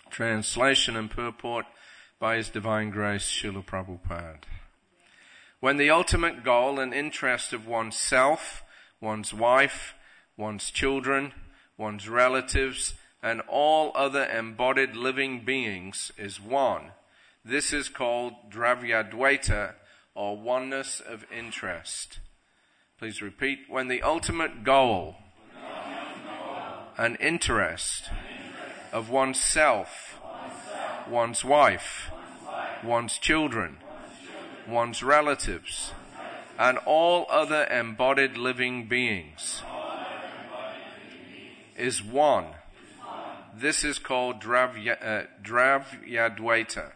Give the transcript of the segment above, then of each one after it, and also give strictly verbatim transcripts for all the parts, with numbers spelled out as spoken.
Translation and purport by His Divine Grace, Srila Prabhupada. When the ultimate goal and interest of one's self, one's wife, one's children, one's relatives, and all other embodied living beings is one, this is called Dravyadvaita, or oneness of interest. Please repeat. When the ultimate goal and interest of one's self, one's wife, one's children, one's relatives, and all other embodied living beings is one, this is called Dravya, uh, Dravyadvaita,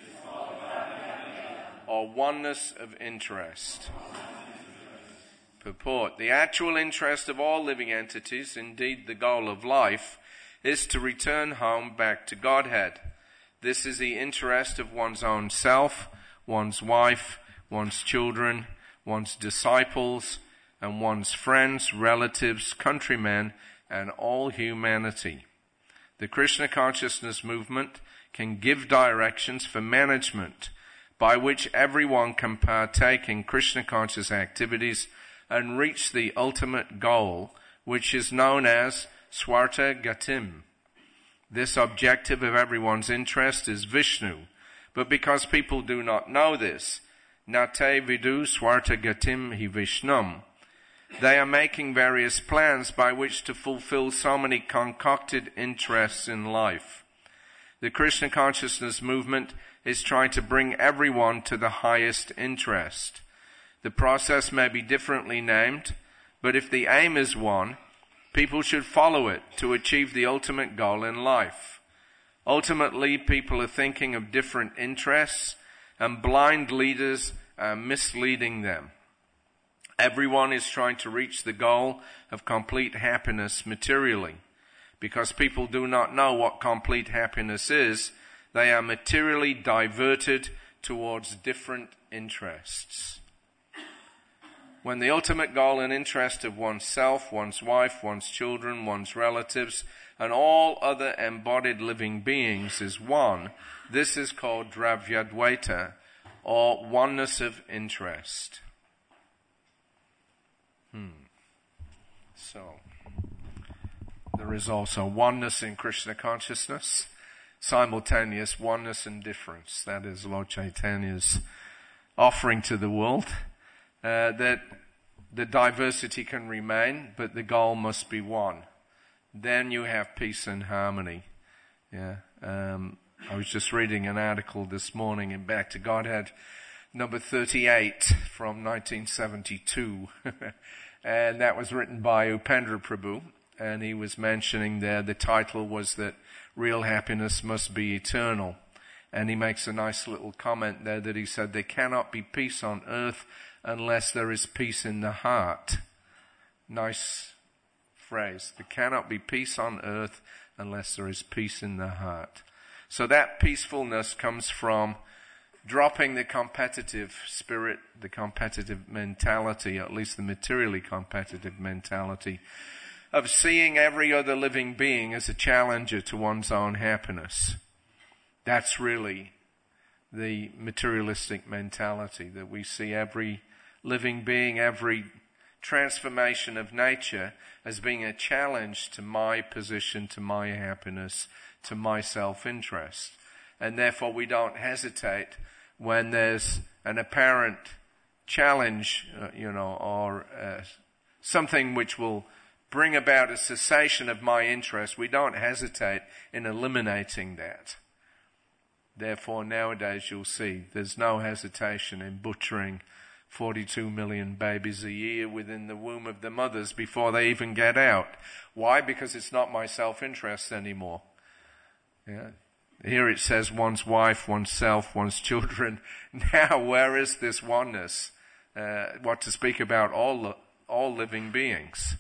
or oneness of interest. Purport. The actual interest of all living entities, indeed the goal of life, is to return home back to Godhead. This is the interest of one's own self, one's wife, one's children, one's disciples, and one's friends, relatives, countrymen, and all humanity. The Krishna consciousness movement can give directions for management by which everyone can partake in Krishna conscious activities and reach the ultimate goal, which is known as Swarta Gatim. This objective of everyone's interest is Vishnu, but because people do not know this, Nate Vidu Swarta Gatim Hi Vishnum, they are making various plans by which to fulfill so many concocted interests in life. The Krishna consciousness movement is trying to bring everyone to the highest interest. The process may be differently named, but if the aim is one, people should follow it to achieve the ultimate goal in life. Ultimately, people are thinking of different interests, and blind leaders are misleading them. Everyone is trying to reach the goal of complete happiness materially. Because people do not know what complete happiness is, they are materially diverted towards different interests. When the ultimate goal and interest of one's self, one's wife, one's children, one's relatives, and all other embodied living beings is one, this is called Dravyadvaita, or oneness of interest. Hmm. So, there is also oneness in Krishna consciousness, simultaneous oneness and difference. That is Lord Chaitanya's offering to the world. Uh, that the diversity can remain, but the goal must be one. Then you have peace and harmony. Yeah. Um, I was just reading an article this morning in Back to Godhead, number thirty-eight from nineteen seventy-two, and that was written by Upendra Prabhu, and he was mentioning there, the title was that real happiness must be eternal. And he makes a nice little comment there that he said, there cannot be peace on earth unless there is peace in the heart. Nice phrase. There cannot be peace on earth unless there is peace in the heart. So that peacefulness comes from dropping the competitive spirit, the competitive mentality, at least the materially competitive mentality, of seeing every other living being as a challenger to one's own happiness. That's really the materialistic mentality, that we see every living being, every transformation of nature as being a challenge to my position, to my happiness, to my self-interest. And therefore we don't hesitate when there's an apparent challenge, uh, you know, or uh, something which will bring about a cessation of my interest. We don't hesitate in eliminating that. Therefore, nowadays you'll see there's no hesitation in butchering forty-two million babies a year within the womb of the mothers before they even get out. Why? Because it's not my self-interest anymore. Yeah. Here it says one's wife, one's self, one's children. Now, where is this oneness? Uh, what to speak about all all living beings?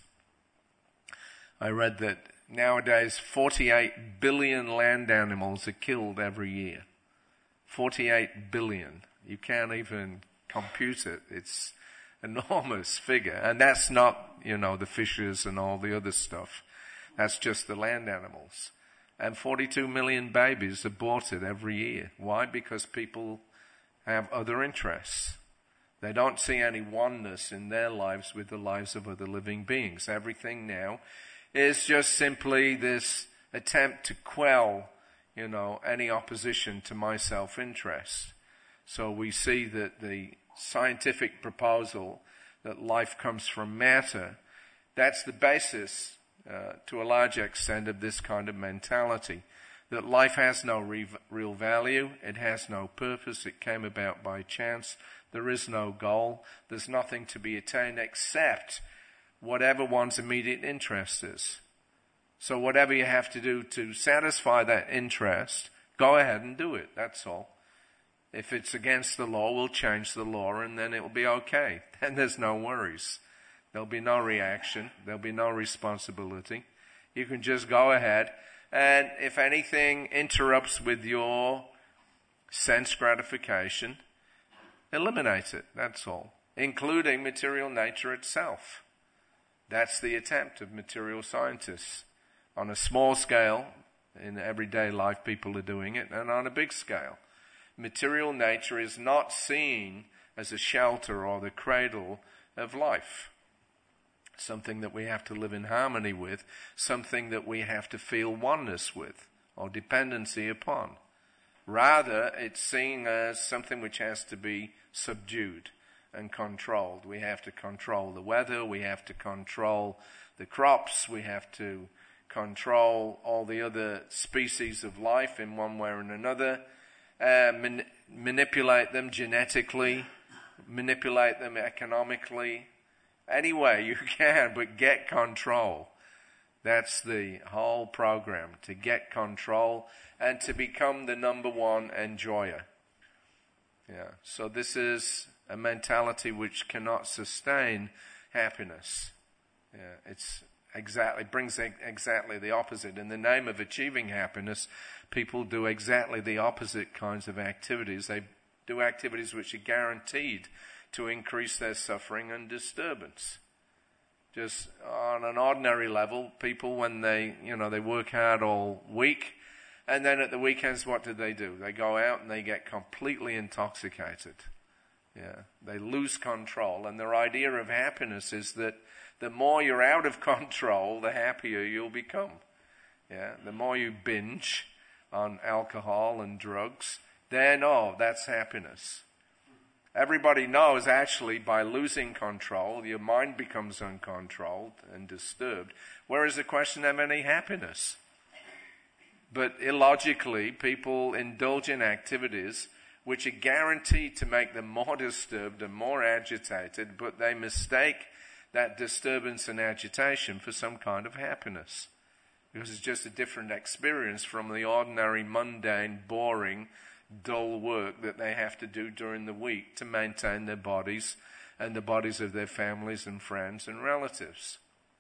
I read that nowadays forty-eight billion land animals are killed every year. forty-eight billion. You can't even compute it. It's an enormous figure. And that's not, you know, the fishes and all the other stuff. That's just the land animals. and forty-two million babies aborted every year. Why? Because people have other interests. They don't see any oneness in their lives with the lives of other living beings. Everything now is just simply this attempt to quell, you know, any opposition to my self-interest. So we see that the scientific proposal that life comes from matter, that's the basis uh, to a large extent of this kind of mentality. That life has no re- real value, it has no purpose, it came about by chance, there is no goal, there's nothing to be attained except whatever one's immediate interest is. So whatever you have to do to satisfy that interest, go ahead and do it, that's all. If it's against the law, we'll change the law and then it'll be okay. Then there's no worries. There'll be no reaction, there'll be no responsibility. You can just go ahead, and if anything interrupts with your sense gratification, eliminate it, that's all. Including material nature itself. That's the attempt of material scientists. On a small scale, in everyday life people are doing it, and on a big scale. Material nature is not seen as a shelter or the cradle of life. Something that we have to live in harmony with, something that we have to feel oneness with, or dependency upon. Rather, it's seen as something which has to be subdued and controlled. We have to control the weather, we have to control the crops, we have to control all the other species of life in one way or another, uh, man- manipulate them genetically, manipulate them economically, any way you can, but get control. That's the whole program, to get control and to become the number one enjoyer. Yeah. So this is a mentality which cannot sustain happiness. Yeah. It's exactly, brings exactly the opposite. In the name of achieving happiness, people do exactly the opposite kinds of activities. They do activities which are guaranteed to increase their suffering and disturbance. Just on an ordinary level, people when they, you know, they work hard all week, and then at the weekends what do they do? They go out and they get completely intoxicated. Yeah, they lose control, and their idea of happiness is that the more you're out of control, the happier you'll become. Yeah, the more you binge on alcohol and drugs, then oh, that's happiness. Everybody knows actually by losing control, your mind becomes uncontrolled and disturbed. Where is the question of any happiness? But illogically, people indulge in activities which are guaranteed to make them more disturbed and more agitated, but they mistake that disturbance and agitation for some kind of happiness. Because it's just a different experience from the ordinary, mundane, boring, dull work that they have to do during the week to maintain their bodies and the bodies of their families and friends and relatives.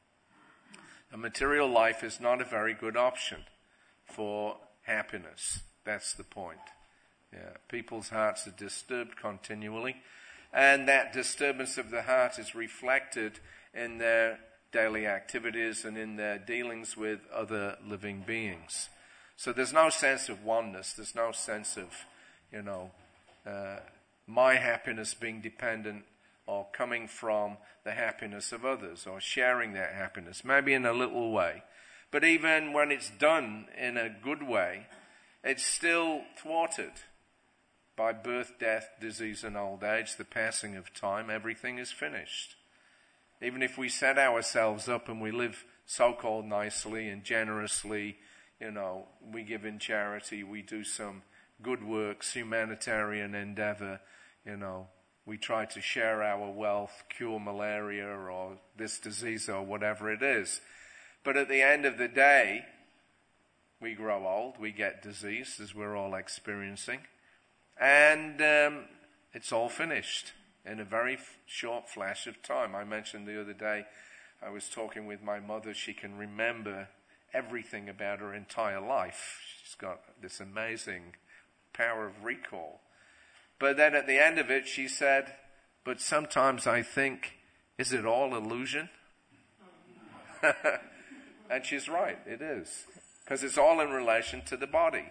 A material life is not a very good option for happiness. That's the point. Yeah, people's hearts are disturbed continually, and that disturbance of the heart is reflected in their daily activities and in their dealings with other living beings. So there's no sense of oneness. There's no sense of, you know, uh, my happiness being dependent or coming from the happiness of others or sharing that happiness, maybe in a little way. But even when it's done in a good way, it's still thwarted by birth, death, disease, and old age, the passing of time. Everything is finished. Even if we set ourselves up and we live so-called nicely and generously, you know, we give in charity, we do some good works, humanitarian endeavor, you know, we try to share our wealth, cure malaria or this disease or whatever it is. But at the end of the day, we grow old, we get disease, as we're all experiencing, and um, it's all finished in a very f- short flash of time. I mentioned the other day, I was talking with my mother, she can remember everything about her entire life. She's got this amazing power of recall. But then at the end of it, she said, but sometimes I think, is it all illusion? And she's right, it is. because it's all in relation to the body.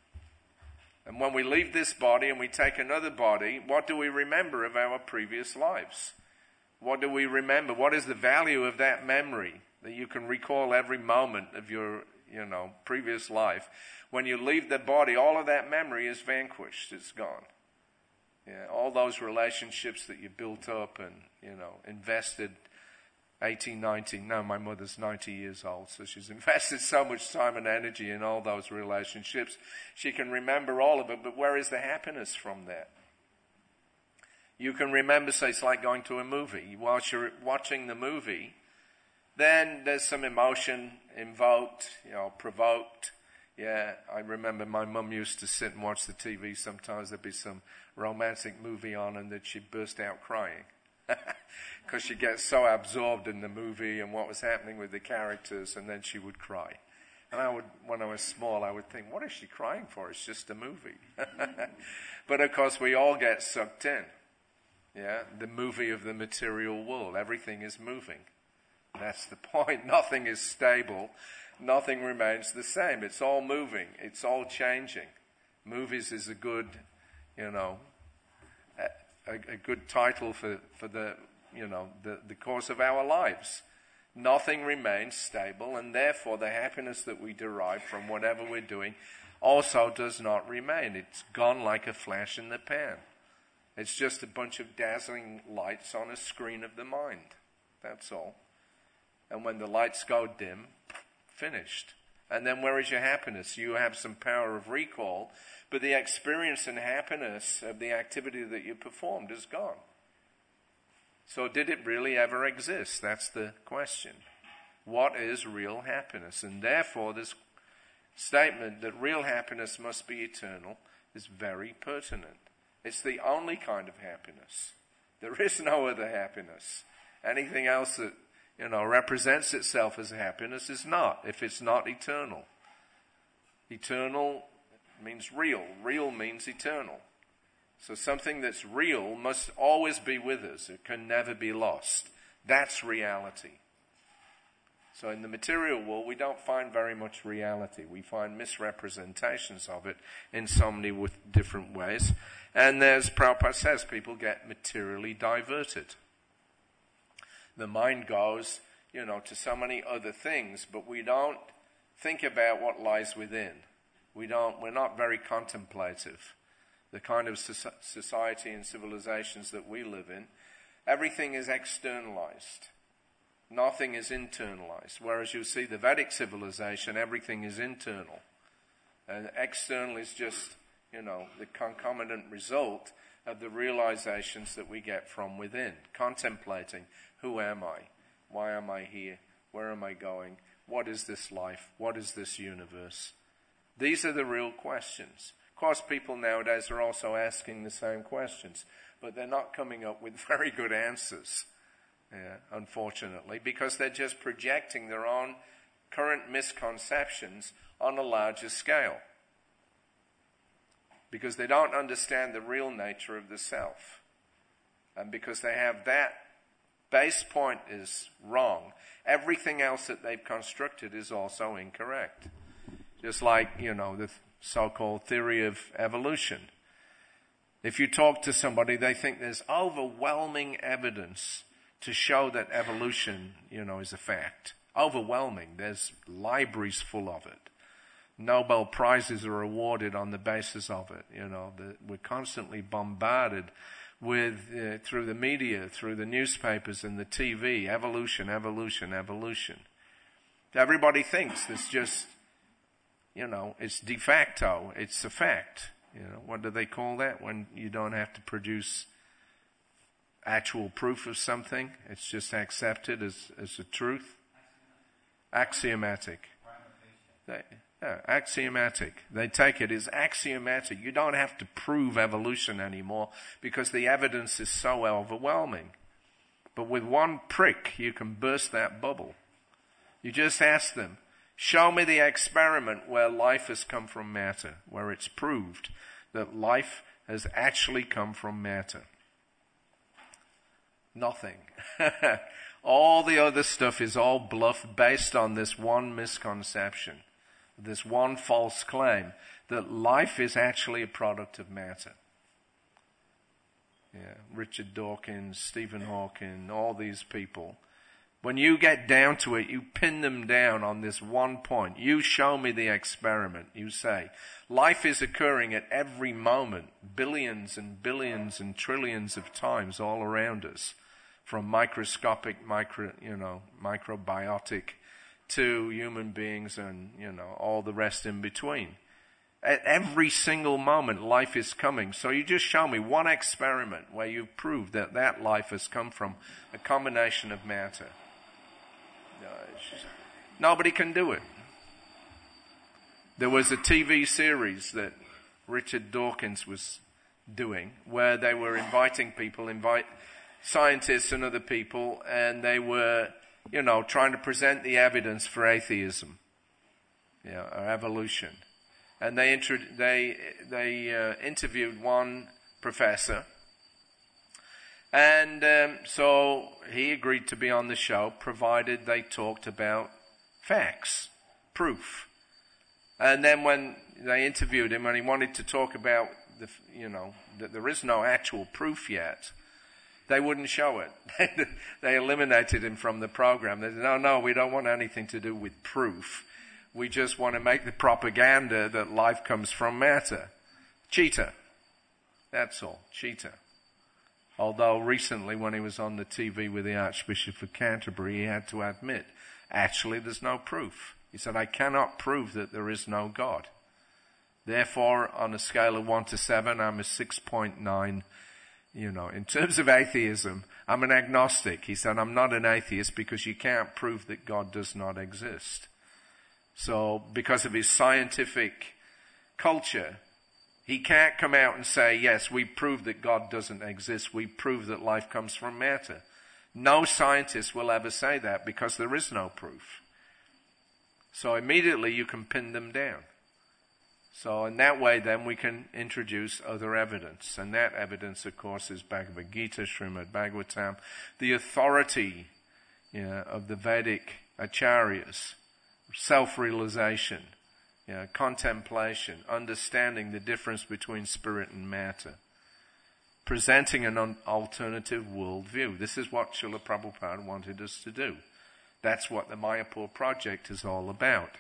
And when we leave this body and we take another body, what do we remember of our previous lives? What do we remember? What is the value of that memory that you can recall every moment of your, you know, previous life? When you leave the body, all of that memory is vanquished. It's gone. Yeah, all those relationships that you built up and, you know, invested eighteen, nineteen, no, my mother's ninety years old, so she's invested so much time and energy in all those relationships. She can remember all of it, but where is the happiness from that? You can remember, say, it's like going to a movie. Whilst you're watching the movie, then there's some emotion invoked, you know, provoked. Yeah, I remember my mum used to sit and watch the T V. Sometimes there'd be some romantic movie on and that she'd burst out crying. Because she gets so absorbed in the movie and what was happening with the characters, and then she would cry. And I would, when I was small, I would think, what is she crying for? It's just a movie. But of course, we all get sucked in. Yeah, the movie of the material world. Everything is moving. That's the point. Nothing is stable. Nothing remains the same. It's all moving. It's all changing. Movies is a good, you know, a, a good title for, for the, you know, the, the course of our lives. Nothing remains stable, and therefore the happiness that we derive from whatever we're doing also does not remain. It's gone like a flash in the pan. It's just a bunch of dazzling lights on a screen of the mind. That's all. And when the lights go dim, finished. And then where is your happiness? You have some power of recall, but the experience and happiness of the activity that you performed is gone. So did it really ever exist? That's the question. What is real happiness? And therefore this statement that real happiness must be eternal is very pertinent. It's the only kind of happiness. There is no other happiness. Anything else that, you know, represents itself as happiness is not, if it's not eternal. Eternal means real. Real means eternal. So something that's real must always be with us. It can never be lost. That's reality. So in the material world, we don't find very much reality. We find misrepresentations of it in so many with different ways. And as Prabhupada says, people get materially diverted. The mind goes, you know, to so many other things, but we don't think about what lies within. We don't, we're not very contemplative. The kind of society and civilizations that we live in, everything is externalized. Nothing is internalized. Whereas you see the Vedic civilization, everything is internal. And external is just, you know, the concomitant result of the realizations that we get from within. Contemplating, who am I? Why am I here? Where am I going? What is this life? What is this universe? These are the real questions. Of course, people nowadays are also asking the same questions, but they're not coming up with very good answers, yeah, unfortunately, because they're just projecting their own current misconceptions on a larger scale. Because they don't understand the real nature of the self. And because they have that base point is wrong, everything else that they've constructed is also incorrect. Just like, you know, the so-called theory of evolution. If you talk to somebody, they think there's overwhelming evidence to show that evolution, you know, is a fact. Overwhelming. There's libraries full of it. Nobel Prizes are awarded on the basis of it. You know, the, we're constantly bombarded with, uh, through the media, through the newspapers and the T V, evolution, evolution, evolution. Everybody thinks it's just, you know, it's de facto, it's a fact. You know, what do they call that when you don't have to produce actual proof of something? It's just accepted as, as a truth. Axiomatic. They, yeah, axiomatic. They take it as axiomatic. You don't have to prove evolution anymore because the evidence is so overwhelming. But with one prick, you can burst that bubble. You just ask them, show me the experiment where life has come from matter, where it's proved that life has actually come from matter. Nothing. All the other stuff is all bluff based on this one misconception this one false claim that life is actually a product of matter. Yeah, Richard Dawkins, Stephen Hawking, all these people. When you get down to it, you pin them down on this one point. You show me the experiment. You say, life is occurring at every moment, billions and billions and trillions of times all around us, from microscopic, micro, you know, microbiotic to human beings and, you know, all the rest in between. At every single moment, life is coming. So you just show me one experiment where you've proved that that life has come from a combination of matter. Nobody can do it. There was a T V series that Richard Dawkins was doing where they were inviting people, invite scientists and other people, and they were, you know, trying to present the evidence for atheism, you know, or evolution. And they intro- they they uh, interviewed one professor, and um, so he agreed to be on the show, provided they talked about facts, proof. And then when they interviewed him and he wanted to talk about the, you know, that there is no actual proof yet, they wouldn't show it. They eliminated him from the program. They said, no, no, we don't want anything to do with proof. We just want to make the propaganda that life comes from matter. Cheater. That's all. Cheater. Although recently when he was on the T V with the Archbishop of Canterbury, he had to admit, actually there's no proof. He said, I cannot prove that there is no God. Therefore, on a scale of one to seven, I'm a six point nine. You know, in terms of atheism, I'm an agnostic. He said, I'm not an atheist because you can't prove that God does not exist. So, because of his scientific culture, he can't come out and say, yes, we prove that God doesn't exist. We prove that life comes from matter. No scientist will ever say that because there is no proof. So immediately you can pin them down. So in that way then we can introduce other evidence. And that evidence, of course, is Bhagavad Gita, Srimad Bhagavatam, the authority, you know, of the Vedic acharyas, self-realization, you know, contemplation, understanding the difference between spirit and matter, presenting an un- alternative worldview. This is what Srila Prabhupada wanted us to do. That's what the Mayapur project is all about.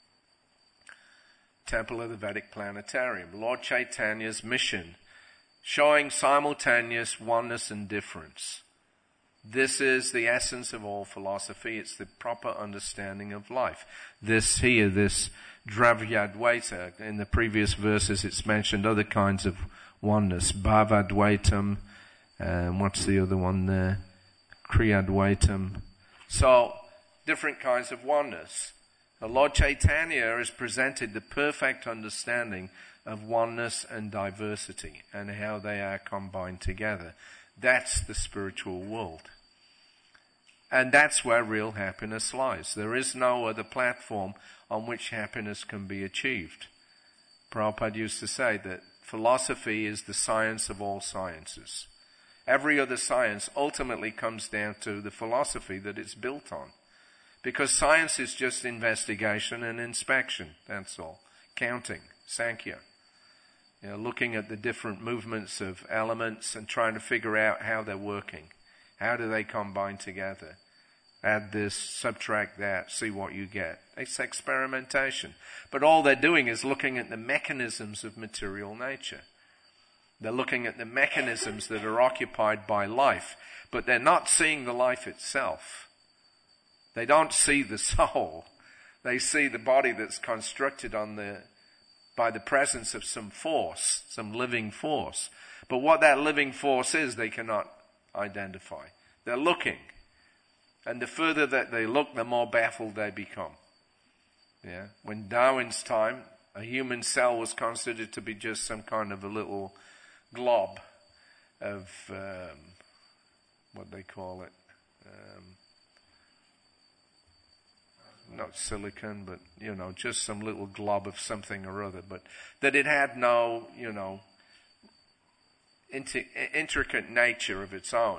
Temple of the Vedic Planetarium, Lord Chaitanya's mission, showing simultaneous oneness and difference. This is the essence of all philosophy. It's the proper understanding of life. This here, this Dravyadvaita, in the previous verses it's mentioned other kinds of oneness. Bhavadvaitam, and what's the other one there? Kriyadvaitam. So, different kinds of oneness. The Lord Chaitanya has presented the perfect understanding of oneness and diversity and how they are combined together. That's the spiritual world. And that's where real happiness lies. There is no other platform on which happiness can be achieved. Prabhupada used to say that philosophy is the science of all sciences. Every other science ultimately comes down to the philosophy that it's built on. Because science is just investigation and inspection, that's all. Counting, Sankhya. You know, looking at the different movements of elements and trying to figure out how they're working. How do they combine together? Add this, subtract that, see what you get. It's experimentation. But all they're doing is looking at the mechanisms of material nature. They're looking at the mechanisms that are occupied by life, but they're not seeing the life itself. They don't see the soul. They see the body that's constructed on the, by the presence of some force, some living force. But what that living force is, they cannot identify. They're looking. And the further that they look, the more baffled they become. Yeah. When Darwin's time, a human cell was considered to be just some kind of a little glob of, um, what they call it, um, not silicon, but, you know, just some little glob of something or other, but that it had no, you know, inti- intricate nature of its own.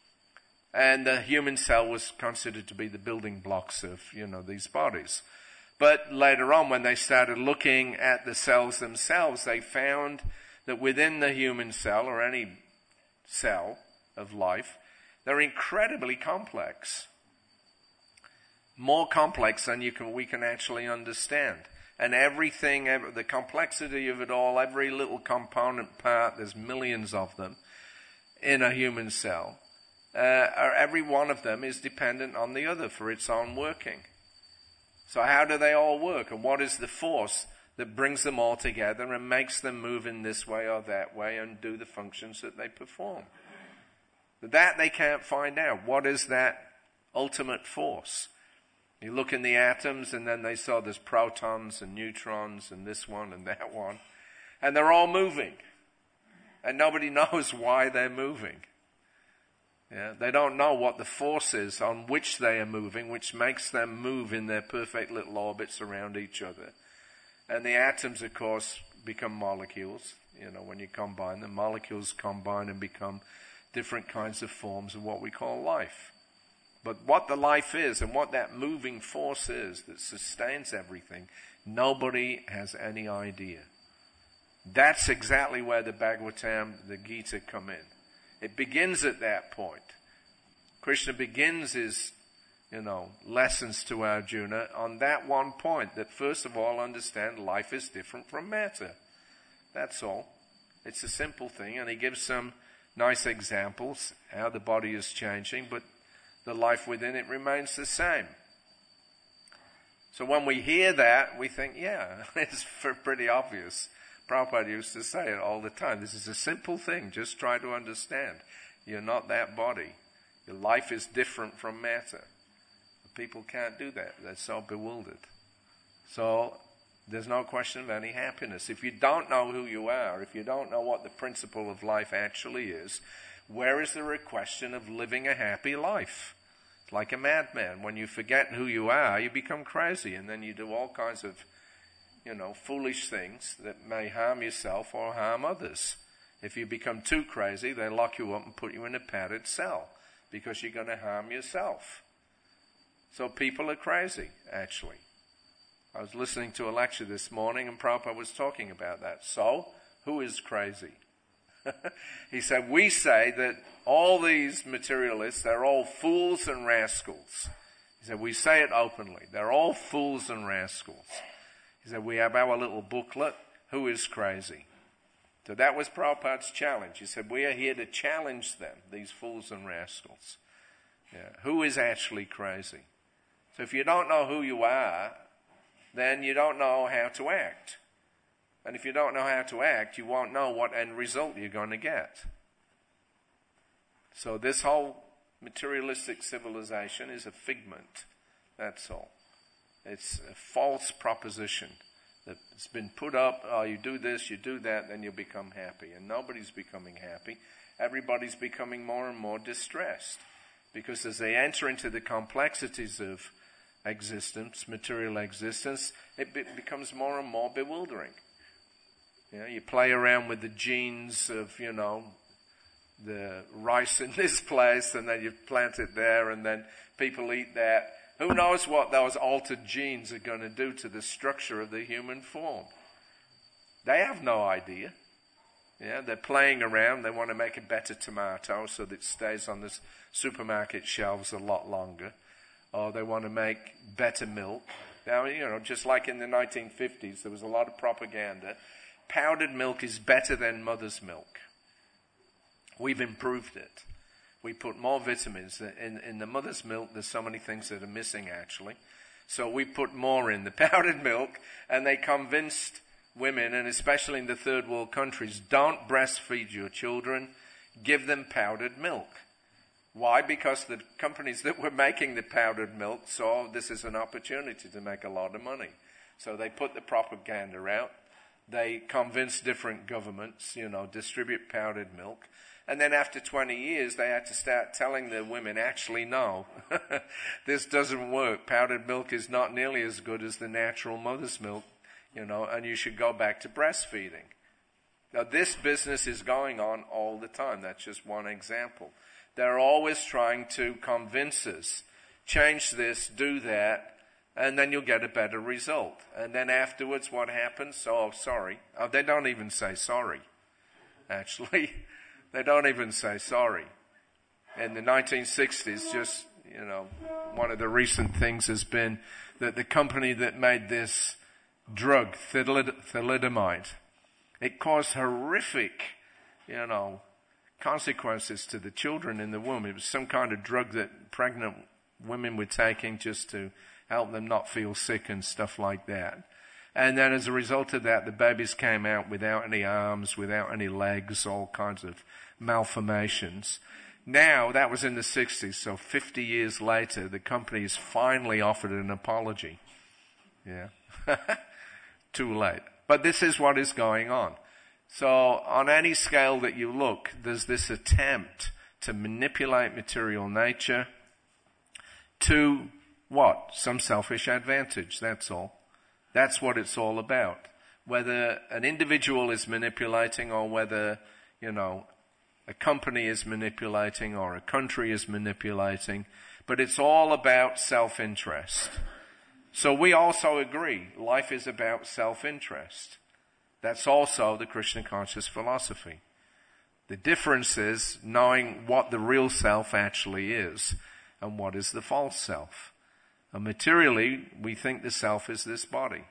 And the human cell was considered to be the building blocks of, you know, these bodies. But later on, when they started looking at the cells themselves, they found that within the human cell, or any cell of life, they're incredibly complex. More complex than you can, we can actually understand. And everything, the complexity of it all, every little component part, there's millions of them in a human cell. Uh, every one of them is dependent on the other for its own working. So how do they all work? And what is the force that brings them all together and makes them move in this way or that way and do the functions that they perform? That they can't find out. What is that ultimate force? You look in the atoms and then they saw there's protons and neutrons and this one and that one. And they're all moving. And nobody knows why they're moving. Yeah, they don't know what the force is on which they are moving, which makes them move in their perfect little orbits around each other. And the atoms, of course, become molecules. You know, when you combine them, molecules combine and become different kinds of forms of what we call life. But what the life is and what that moving force is that sustains everything, nobody has any idea. That's exactly where the Bhagavatam, the Gita come in. It begins at that point. Krishna begins his, you know, lessons to Arjuna on that one point, that first of all understand life is different from matter. That's all. It's a simple thing, and he gives some nice examples, how the body is changing, but the life within it remains the same. So when we hear that, we think, yeah, it's pretty obvious. Prabhupada used to say it all the time. This is a simple thing. Just try to understand. You're not that body. Your life is different from matter. But people can't do that. They're so bewildered. So there's no question of any happiness. If you don't know who you are, if you don't know what the principle of life actually is, where is there a question of living a happy life? It's like a madman. When you forget who you are, you become crazy, and then you do all kinds of, you know, foolish things that may harm yourself or harm others. If you become too crazy, they lock you up and put you in a padded cell because you're going to harm yourself. So people are crazy, actually. I was listening to a lecture this morning and Prabhupada was talking about that. So, who is crazy? He said, we say that all these materialists, they're all fools and rascals. He said, we say it openly. They're all fools and rascals. He said, we have our little booklet, Who is Crazy? So that was Prabhupada's challenge. He said, we are here to challenge them, these fools and rascals. Yeah. Who is actually crazy? So if you don't know who you are, then you don't know how to act. And if you don't know how to act, you won't know what end result you're going to get. So this whole materialistic civilization is a figment. That's all. It's a false proposition that's been put up. Oh, you do this, you do that, then you'll become happy. And nobody's becoming happy. Everybody's becoming more and more distressed. Because as they enter into the complexities of existence, material existence, it be- becomes more and more bewildering. You know, you play around with the genes of, you know, the rice in this place, and then you plant it there, and then people eat that. Who knows what those altered genes are going to do to the structure of the human form? They have no idea. Yeah, they're playing around. They want to make a better tomato so that it stays on the supermarket shelves a lot longer. Or they want to make better milk. Now, you know, just like in the nineteen fifties, there was a lot of propaganda. Powdered milk is better than mother's milk. We've improved it. We put more vitamins. In, in the mother's milk, there's so many things that are missing, actually. So we put more in the powdered milk, and they convinced women, and especially in the third world countries, don't breastfeed your children, give them powdered milk. Why? Because the companies that were making the powdered milk saw this as an opportunity to make a lot of money. So they put the propaganda out. They convinced different governments, you know, distribute powdered milk. And then after twenty years, they had to start telling the women, actually, no, this doesn't work. Powdered milk is not nearly as good as the natural mother's milk, you know, and you should go back to breastfeeding. Now, this business is going on all the time. That's just one example. They're always trying to convince us, change this, do that, and then you'll get a better result. And then afterwards, what happens? Oh, sorry. Oh, they don't even say sorry, actually. They don't even say sorry. In the nineteen sixties, just, you know, one of the recent things has been that the company that made this drug, thilid- thalidomide, it caused horrific, you know, consequences to the children in the womb. It was some kind of drug that pregnant women were taking just to help them not feel sick and stuff like that. And then as a result of that, the babies came out without any arms, without any legs, all kinds of malformations. Now, that was in the sixties, so fifty years later, the company's finally offered an apology. Yeah. Too late. But this is what is going on. So on any scale that you look, there's this attempt to manipulate material nature to what? Some selfish advantage, that's all. That's what it's all about. Whether an individual is manipulating or whether, you know, a company is manipulating or a country is manipulating, but it's all about self-interest. So we also agree, life is about self-interest. That's also the Krishna conscious philosophy. The difference is knowing what the real self actually is and what is the false self. And materially, we think the self is this body.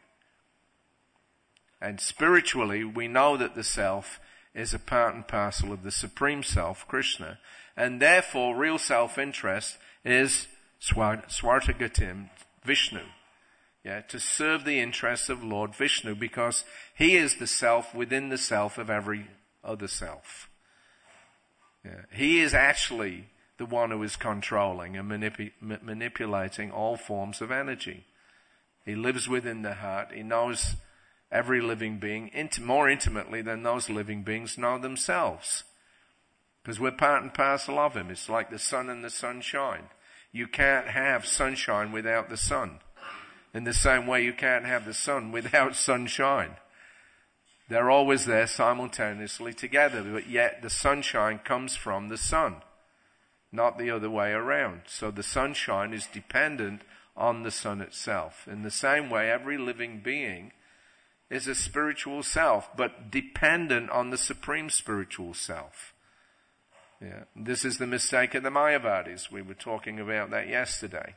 And spiritually, we know that the self is a part and parcel of the Supreme Self, Krishna. And therefore, real self-interest is Swartagatim, Vishnu. Yeah, to serve the interests of Lord Vishnu, because he is the self within the self of every other self. Yeah, he is actually the one who is controlling and manipu- manipulating all forms of energy. He lives within the heart. He knows every living being int- more intimately than those living beings know themselves. Because we're part and parcel of him. It's like the sun and the sunshine. You can't have sunshine without the sun. In the same way, you can't have the sun without sunshine. They're always there simultaneously together, but yet the sunshine comes from the sun, not the other way around. So the sunshine is dependent on the sun itself. In the same way, every living being is a spiritual self, but dependent on the supreme spiritual self. Yeah. This is the mistake of the Mayavadis. We were talking about that yesterday.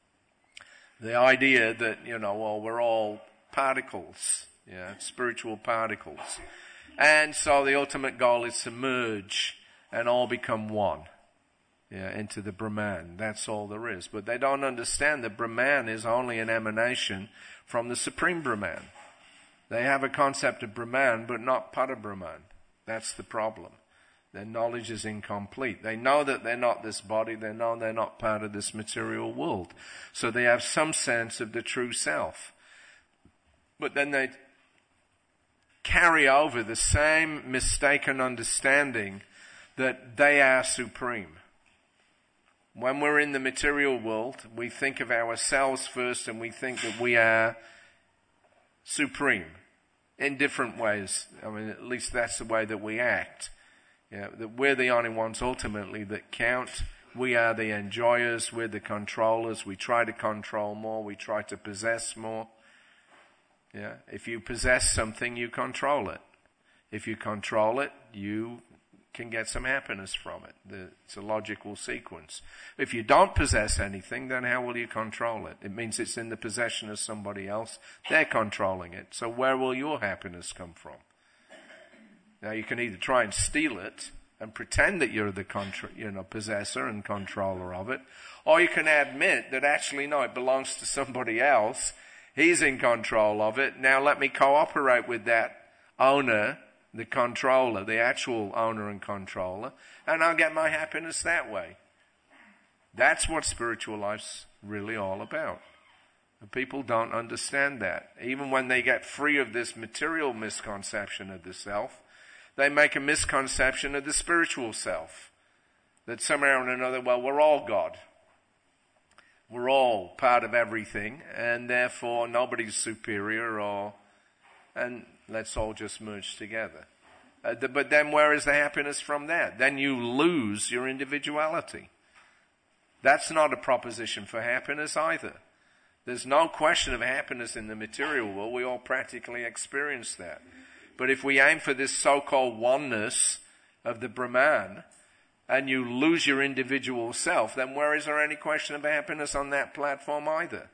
The idea that, you know, well, we're all particles, yeah, spiritual particles. And so the ultimate goal is to merge and all become one, yeah, into the Brahman. That's all there is. But they don't understand that Brahman is only an emanation from the Supreme Brahman. They have a concept of Brahman, but not Parabrahman. That's the problem. Their knowledge is incomplete. They know that they're not this body. They know they're not part of this material world. So they have some sense of the true self. But then they carry over the same mistaken understanding that they are supreme. When we're in the material world, we think of ourselves first and we think that we are supreme in different ways. I mean, at least that's the way that we act. Yeah, that we're the only ones ultimately that count. We are the enjoyers, we're the controllers. We try to control more, we try to possess more. Yeah, if you possess something, you control it. If you control it, you can get some happiness from it. The, it's a logical sequence. If you don't possess anything, then how will you control it? It means it's in the possession of somebody else. They're controlling it. So where will your happiness come from? Now you can either try and steal it and pretend that you're the contra- you know, possessor and controller of it, or you can admit that actually no, it belongs to somebody else. He's in control of it. Now let me cooperate with that owner, the controller, the actual owner and controller, and I'll get my happiness that way. That's what spiritual life's really all about. And people don't understand that. Even when they get free of this material misconception of the self, they make a misconception of the spiritual self. That somehow or another, well, we're all God. We're all part of everything, and therefore nobody's superior, or, and let's all just merge together. Uh, the, but then where is the happiness from that? Then you lose your individuality. That's not a proposition for happiness either. There's no question of happiness in the material world. We all practically experience that. But if we aim for this so-called oneness of the Brahman, and you lose your individual self, then where is there any question of happiness on that platform either?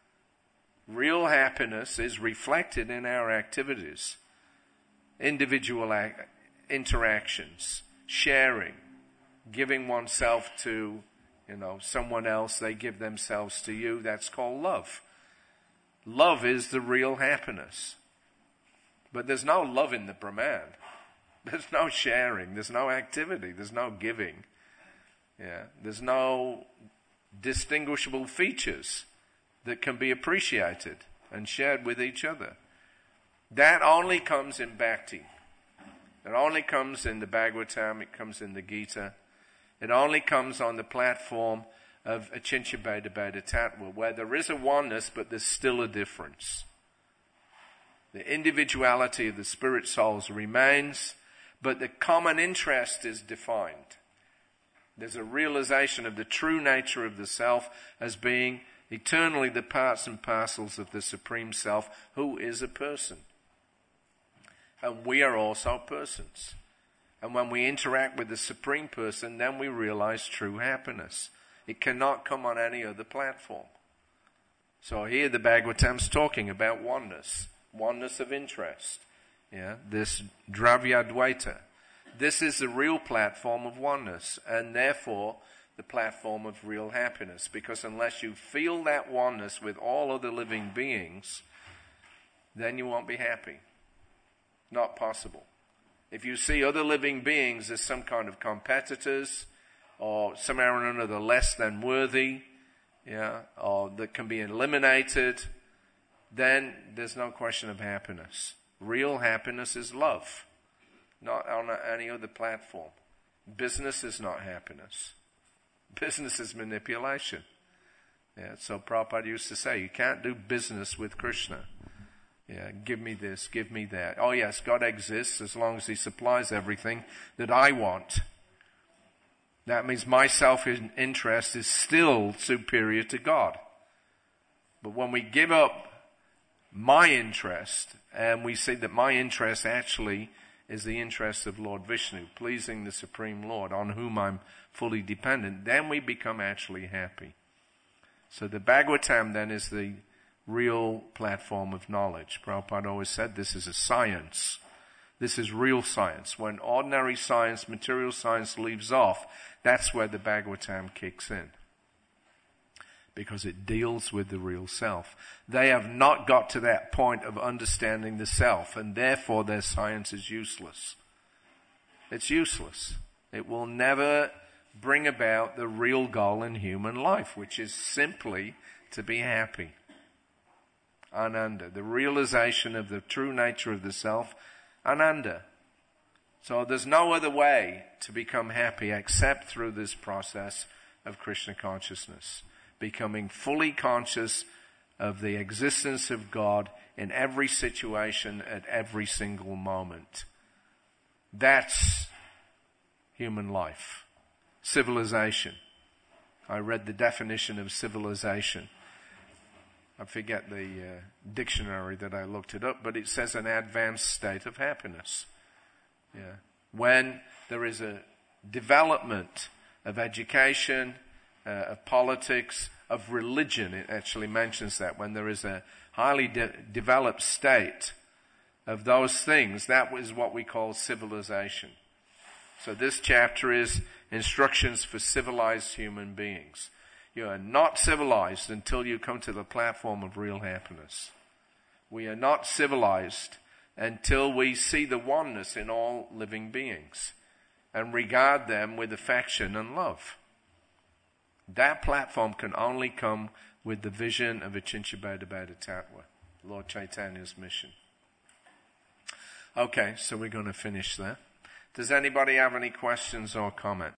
Real happiness is reflected in our activities, individual ac- interactions, sharing, giving oneself to, you know, someone else, they give themselves to you. That's called love. Love is the real happiness. But there's no love in the Brahman. There's no sharing. There's no activity. There's no giving. Yeah. There's no distinguishable features that can be appreciated and shared with each other. That only comes in Bhakti. It only comes in the Bhagavatam. It comes in the Gita. It only comes on the platform of Achintya Bheda Bheda Tattva, where there is a oneness, but there's still a difference. The individuality of the spirit souls remains, but the common interest is defined. There's a realization of the true nature of the self as being eternally the parts and parcels of the Supreme Self, who is a person. And we are also persons. And when we interact with the Supreme Person, then we realize true happiness. It cannot come on any other platform. So here the Bhagavatam's talking about oneness, oneness of interest. Yeah, this Dravya-dvaita. This is the real platform of oneness, and therefore the platform of real happiness. Because unless you feel that oneness with all other living beings, then you won't be happy. Not possible. If you see other living beings as some kind of competitors, or somehow or another less than worthy, yeah, or that can be eliminated, then there's no question of happiness. Real happiness is love, not on any other platform. Business is not happiness. Business is manipulation. Yeah, so Prabhupada used to say, you can't do business with Krishna. Yeah, give me this, give me that. Oh yes, God exists as long as He supplies everything that I want. That means my self-interest is still superior to God. But when we give up my interest, and we see that my interest actually is the interest of Lord Vishnu, pleasing the Supreme Lord, on whom I'm fully dependent, then we become actually happy. So the Bhagavatam then is the real platform of knowledge. Prabhupada always said this is a science. This is real science. When ordinary science, material science leaves off, that's where the Bhagavatam kicks in. Because it deals with the real self. They have not got to that point of understanding the self, and therefore their science is useless. It's useless. It will never bring about the real goal in human life, which is simply to be happy. Ananda, the realization of the true nature of the self, Ananda. So there's no other way to become happy except through this process of Krishna consciousness. Becoming fully conscious of the existence of God in every situation at every single moment. That's human life. Civilization. I read the definition of civilization. I forget the uh, dictionary that I looked it up, but it says an advanced state of happiness. Yeah. When there is a development of education, uh, of politics, of religion, it actually mentions that. When there is a highly de- developed state of those things, that is what we call civilization. So this chapter is instructions for civilized human beings. You are not civilized until you come to the platform of real happiness. We are not civilized until we see the oneness in all living beings and regard them with affection and love. That platform can only come with the vision of Achintya Bheda Bheda Tattva, Lord Chaitanya's mission. Okay, so we're going to finish there. Does anybody have any questions or comments?